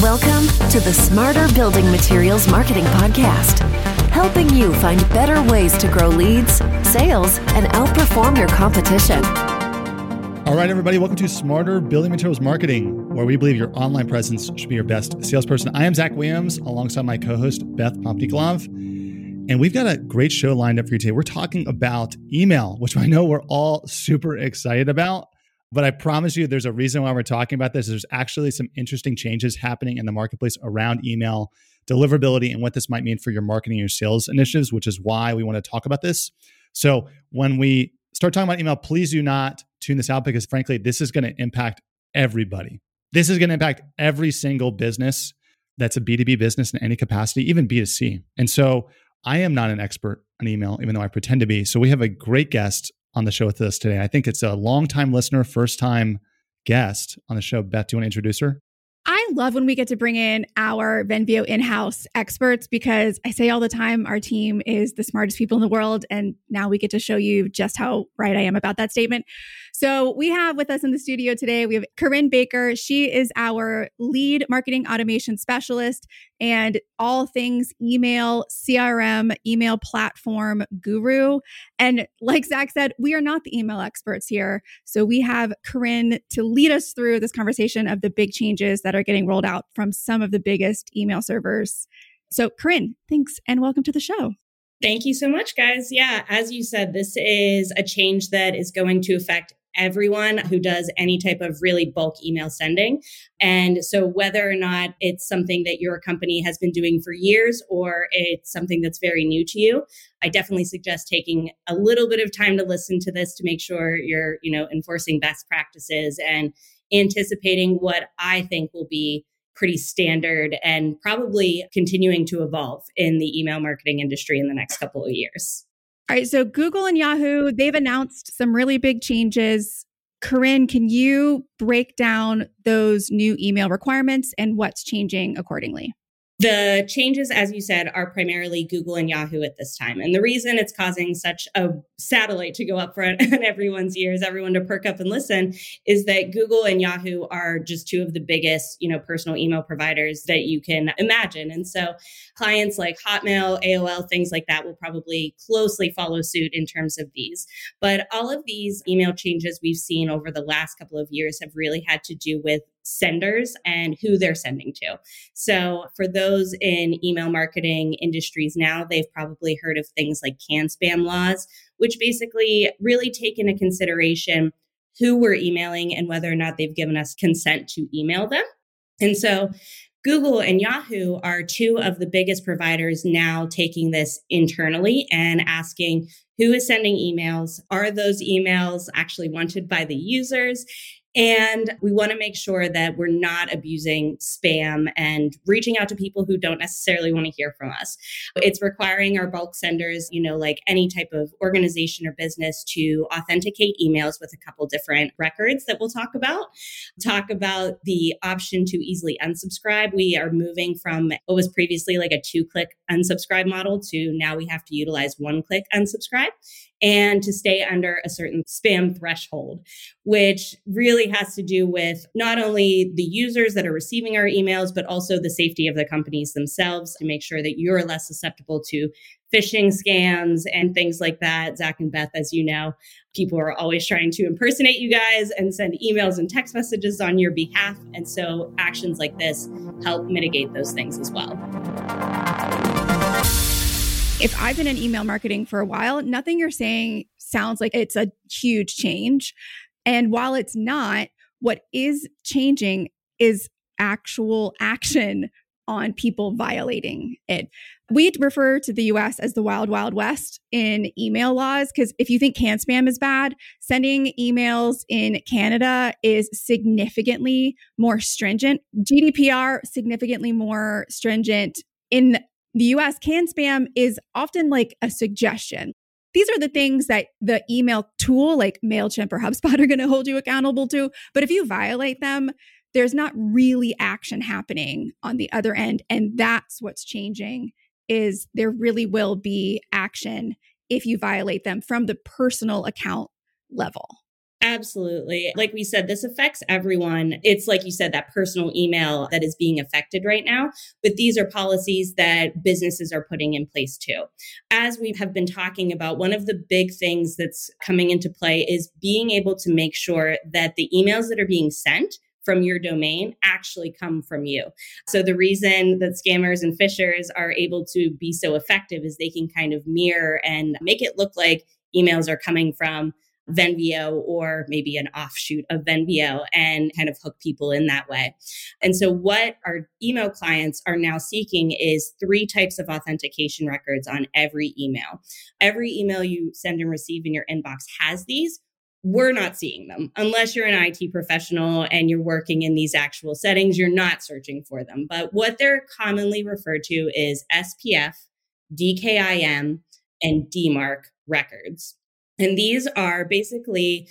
Welcome to the Smarter Building Materials Marketing Podcast, helping you find better ways to grow leads, sales, and outperform your competition. All right, everybody, welcome to Smarter Building Materials Marketing, where we believe your online presence should be your best salesperson. I am Zach Williams, alongside my co-host, Beth Pomnikolov, and we've got a great show lined up for you today. We're talking about email, which I know we're all super excited about. But I promise you, there's a reason why we're talking about this. There's actually some interesting changes happening in the marketplace around email deliverability and what this might mean for your marketing and your sales initiatives, which is why we want to talk about this. So when we start talking about email, please do not tune this out because frankly, this is going to impact everybody. This is going to impact every single business that's a B2B business in any capacity, even B2C. And so I am not an expert on email, even though I pretend to be. So we have a great guest on the show with us today. I think it's a longtime listener, first-time guest on the show. Beth, do you want to introduce her? I love when we get to bring in our Venveo in-house experts because I say all the time, our team is the smartest people in the world. And now we get to show you just how right I am about that statement. So we have with us in the studio today, we have Corinne Baker. She is our lead marketing automation specialist and all things email, CRM, email platform guru. And like Zach said, we are not the email experts here. So we have Corinne to lead us through this conversation of the big changes that are getting rolled out from some of the biggest email servers. So Corinne, thanks and welcome to the show. Thank you so much, guys. Yeah, as you said, this is a change that is going to affect everyone who does any type of really bulk email sending. And so whether or not it's something that your company has been doing for years or it's something that's very new to you, I definitely suggest taking a little bit of time to listen to this to make sure you're, enforcing best practices and anticipating what I think will be pretty standard and probably continuing to evolve in the email marketing industry in the next couple of years. All right, so Google and Yahoo, they've announced some really big changes. Corinne, can you break down those new email requirements and what's changing accordingly? The changes, as you said, are primarily Google and Yahoo at this time. And the reason it's causing such a satellite to go up front in everyone's ears, everyone to perk up and listen, is that Google and Yahoo are just two of the biggest, personal email providers that you can imagine. And so clients like Hotmail, AOL, things like that will probably closely follow suit in terms of these. But all of these email changes we've seen over the last couple of years have really had to do with senders and who they're sending to. So for those in email marketing industries now, they've probably heard of things like CAN-SPAM laws, which basically really take into consideration who we're emailing and whether or not they've given us consent to email them. And so Google and Yahoo are two of the biggest providers now taking this internally and asking who is sending emails. Are those emails actually wanted by the users? And we want to make sure that we're not abusing spam and reaching out to people who don't necessarily want to hear from us. It's requiring our bulk senders, like any type of organization or business, to authenticate emails with a couple different records that we'll talk about. Talk about the option to easily unsubscribe. We are moving from what was previously like a 2-click unsubscribe model to now we have to utilize 1-click unsubscribe, and to stay under a certain spam threshold, which really has to do with not only the users that are receiving our emails, but also the safety of the companies themselves to make sure that you're less susceptible to phishing scams and things like that. Zach and Beth, as you know, people are always trying to impersonate you guys and send emails and text messages on your behalf. And so actions like this help mitigate those things as well. If I've been in email marketing for a while, nothing you're saying sounds like it's a huge change. And while it's not, what is changing is actual action on people violating it. We refer to the US as the wild, wild west in email laws, because if you think CAN-SPAM is bad, sending emails in Canada is significantly more stringent. GDPR, significantly more stringent. In the US, CAN-SPAM is often like a suggestion. These are the things that the email tool like MailChimp or HubSpot are going to hold you accountable to. But if you violate them, there's not really action happening on the other end. And that's what's changing, is there really will be action if you violate them from the personal account level. Absolutely. Like we said, this affects everyone. It's like you said, that personal email that is being affected right now. But these are policies that businesses are putting in place too. As we have been talking about, one of the big things that's coming into play is being able to make sure that the emails that are being sent from your domain actually come from you. So the reason that scammers and phishers are able to be so effective is they can kind of mirror and make it look like emails are coming from Venveo or maybe an offshoot of Venveo and kind of hook people in that way. And so what our email clients are now seeking is 3 types of authentication records on every email. Every email you send and receive in your inbox has these. We're not seeing them unless you're an IT professional and you're working in these actual settings. You're not searching for them. But what they're commonly referred to is SPF, DKIM, and DMARC records. And these are basically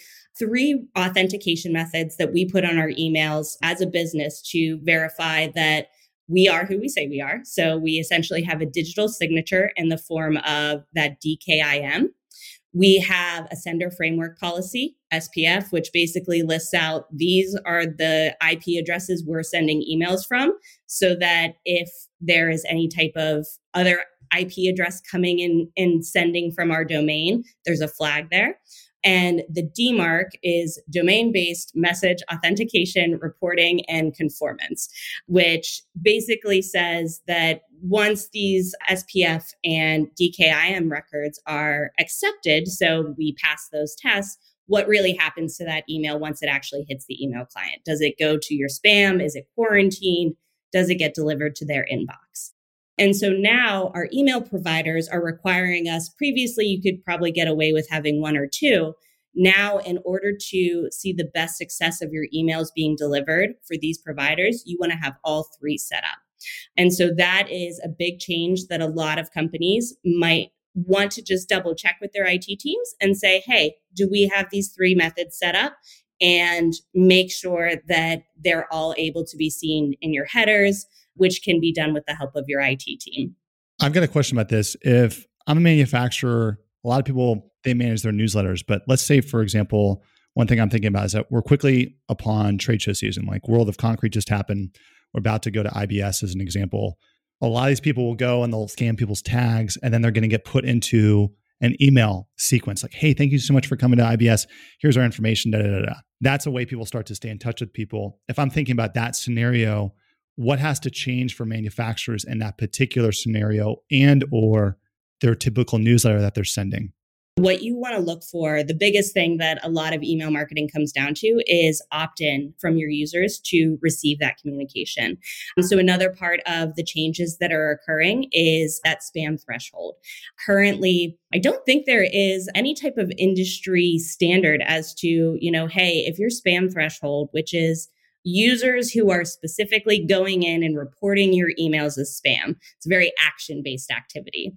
3 authentication methods that we put on our emails as a business to verify that we are who we say we are. So we essentially have a digital signature in the form of that DKIM. We have a sender framework policy, SPF, which basically lists out these are the IP addresses we're sending emails from, so that if there is any type of other IP address coming in and sending from our domain, there's a flag there. And the DMARC is domain-based message authentication, reporting, and conformance, which basically says that once these SPF and DKIM records are accepted, so we pass those tests, what really happens to that email once it actually hits the email client? Does it go to your spam? Is it quarantined? Does it get delivered to their inbox? And so now our email providers are requiring us, previously you could probably get away with having 1 or 2. Now, in order to see the best success of your emails being delivered for these providers, you want to have all 3 set up. And so that is a big change that a lot of companies might want to just double check with their IT teams and say, hey, do we have these 3 methods set up? And make sure that they're all able to be seen in your headers, which can be done with the help of your IT team. I've got a question about this. If I'm a manufacturer, a lot of people, they manage their newsletters. But let's say, for example, one thing I'm thinking about is that we're quickly upon trade show season, like World of Concrete just happened. We're about to go to IBS as an example. A lot of these people will go and they'll scan people's tags, and then they're going to get put into an email sequence like, hey, thank you so much for coming to IBS. Here's our information, da, da, da, da. That's a way people start to stay in touch with people. If I'm thinking about that scenario, what has to change for manufacturers in that particular scenario and or their typical newsletter that they're sending? What you want to look for, the biggest thing that a lot of email marketing comes down to is opt-in from your users to receive that communication. So another part of the changes that are occurring is that spam threshold. Currently, I don't think there is any type of industry standard as to, hey, if your spam threshold, which is users who are specifically going in and reporting your emails as spam, it's a very action-based activity.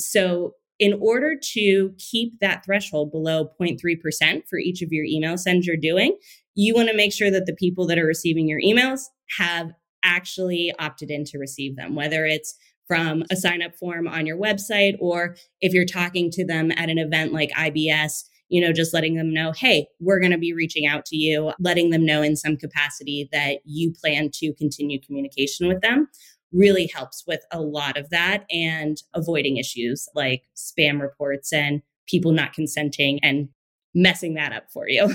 So in order to keep that threshold below 0.3% for each of your email sends you're doing, you want to make sure that the people that are receiving your emails have actually opted in to receive them, whether it's from a sign-up form on your website, or if you're talking to them at an event like IBS, just letting them know, hey, we're going to be reaching out to you, letting them know in some capacity that you plan to continue communication with them. Really helps with a lot of that and avoiding issues like spam reports and people not consenting and messing that up for you.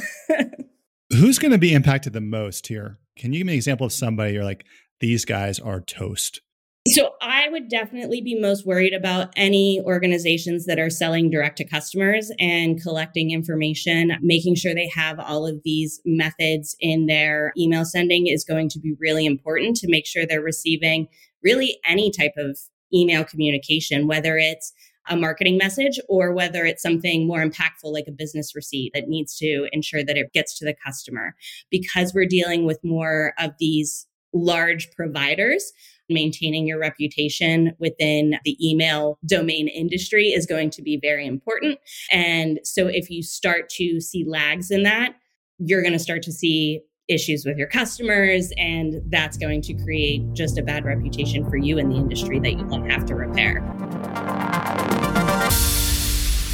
Who's going to be impacted the most here? Can you give me an example of somebody you're like, these guys are toast? So I would definitely be most worried about any organizations that are selling direct to customers and collecting information. Making sure they have all of these methods in their email sending is going to be really important to make sure they're receiving really any type of email communication, whether it's a marketing message or whether it's something more impactful like a business receipt that needs to ensure that it gets to the customer. Because we're dealing with more of these large providers, maintaining your reputation within the email domain industry is going to be very important. And so if you start to see lags in that, you're going to start to see issues with your customers, and that's going to create just a bad reputation for you in the industry that you won't have to repair.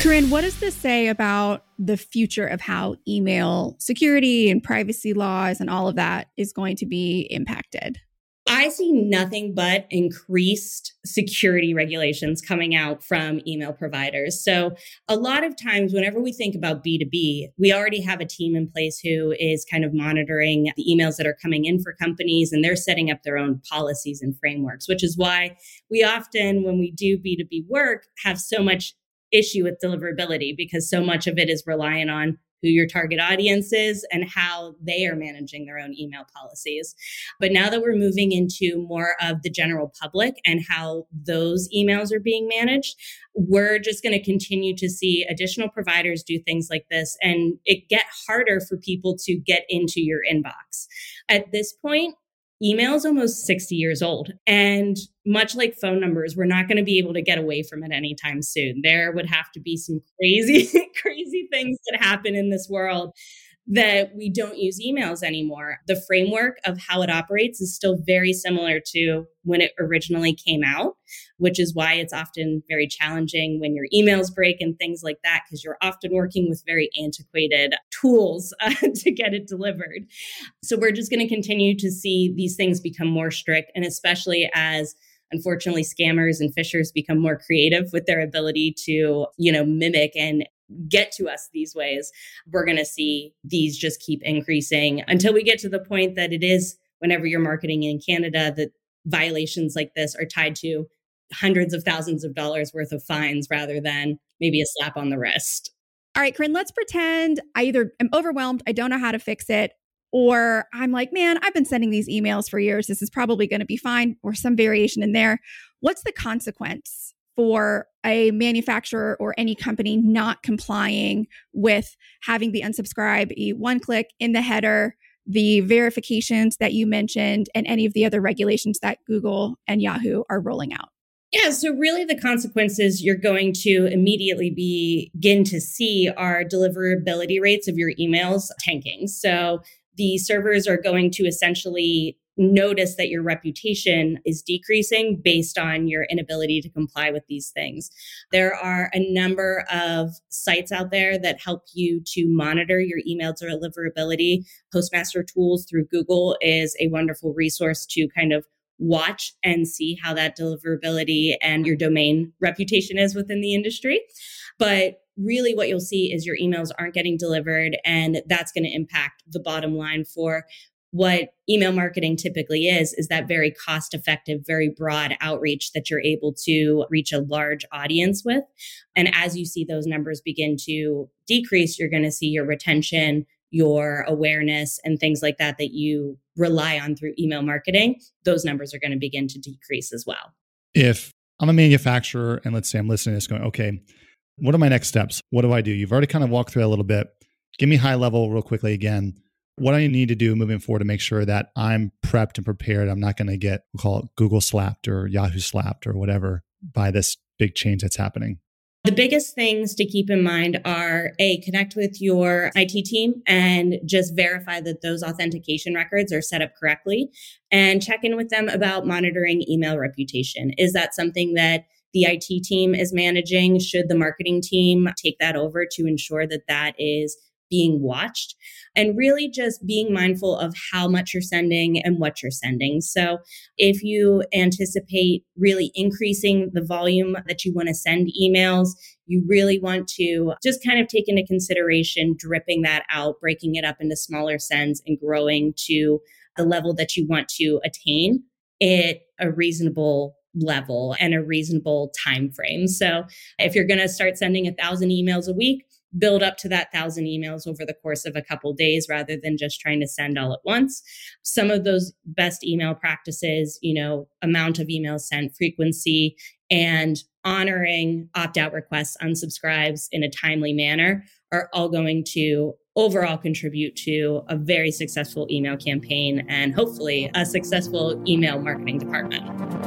Corinne, what does this say about the future of how email security and privacy laws and all of that is going to be impacted? I see nothing but increased security regulations coming out from email providers. So a lot of times, whenever we think about B2B, we already have a team in place who is kind of monitoring the emails that are coming in for companies, and they're setting up their own policies and frameworks, which is why we often, when we do B2B work, have so much issue with deliverability, because so much of it is reliant on who your target audience is and how they are managing their own email policies. But now that we're moving into more of the general public and how those emails are being managed, we're just going to continue to see additional providers do things like this, and it get harder for people to get into your inbox. At this point, email is almost 60 years old. And much like phone numbers, we're not going to be able to get away from it anytime soon. There would have to be some crazy things that happen in this world that we don't use emails anymore. The framework of how it operates is still very similar to when it originally came out, which is why it's often very challenging when your emails break and things like that, because you're often working with very antiquated tools to get it delivered. So we're just going to continue to see these things become more strict, and especially as unfortunately scammers and phishers become more creative with their ability to, mimic and get to us these ways, we're going to see these just keep increasing until we get to the point that it is, whenever you're marketing in Canada, that violations like this are tied to hundreds of thousands of dollars worth of fines rather than maybe a slap on the wrist. All right, Corinne, let's pretend I either am overwhelmed, I don't know how to fix it, or I'm like, man, I've been sending these emails for years. This is probably going to be fine, or some variation in there. What's the consequence for a manufacturer or any company not complying with having the unsubscribe one click in the header, the verifications that you mentioned, and any of the other regulations that Google and Yahoo are rolling out? Yeah, so really the consequences you're going to immediately begin to see are deliverability rates of your emails tanking. So the servers are going to essentially notice that your reputation is decreasing based on your inability to comply with these things. There are a number of sites out there that help you to monitor your email deliverability. Postmaster Tools through Google is a wonderful resource to kind of watch and see how that deliverability and your domain reputation is within the industry. But really what you'll see is your emails aren't getting delivered, and that's going to impact the bottom line for what email marketing typically is that very cost-effective, very broad outreach that you're able to reach a large audience with. And as you see those numbers begin to decrease, you're going to see your retention, your awareness, and things like that you rely on through email marketing. Those numbers are going to begin to decrease as well. If I'm a manufacturer and let's say I'm listening to this going, okay, what are my next steps? What do I do? You've already kind of walked through that a little bit. Give me high level real quickly again. What do I need to do moving forward to make sure that I'm prepped and prepared? I'm not going to get, we'll call it Google slapped or Yahoo slapped or whatever by this big change that's happening. The biggest things to keep in mind are connect with your IT team and just verify that those authentication records are set up correctly, and check in with them about monitoring email reputation. Is that something that the IT team is managing? Should the marketing team take that over to ensure that that is being watched? And really just being mindful of how much you're sending and what you're sending. So if you anticipate really increasing the volume that you want to send emails, you really want to just kind of take into consideration dripping that out, breaking it up into smaller sends, and growing to the level that you want to attain at a reasonable level and a reasonable time frame. So if you're going to start sending 1,000 emails a week, build up to that 1,000 emails over the course of a couple days rather than just trying to send all at once. Some of those best email practices, amount of emails sent, frequency, and honoring opt-out requests, unsubscribes in a timely manner are all going to overall contribute to a very successful email campaign and hopefully a successful email marketing department.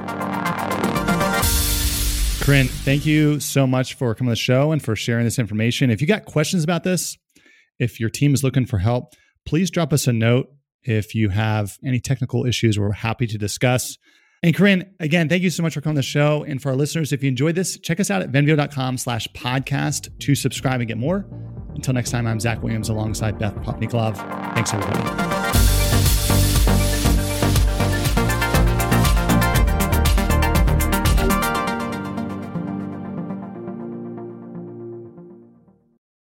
Corinne, thank you so much for coming to the show and for sharing this information. If you got questions about this, if your team is looking for help, please drop us a note. If you have any technical issues, we're happy to discuss. And Corinne, again, thank you so much for coming on the show. And for our listeners, if you enjoyed this, check us out at venveo.com/podcast to subscribe and get more. Until next time, I'm Zach Williams alongside Beth Popnikolov. Thanks, everybody.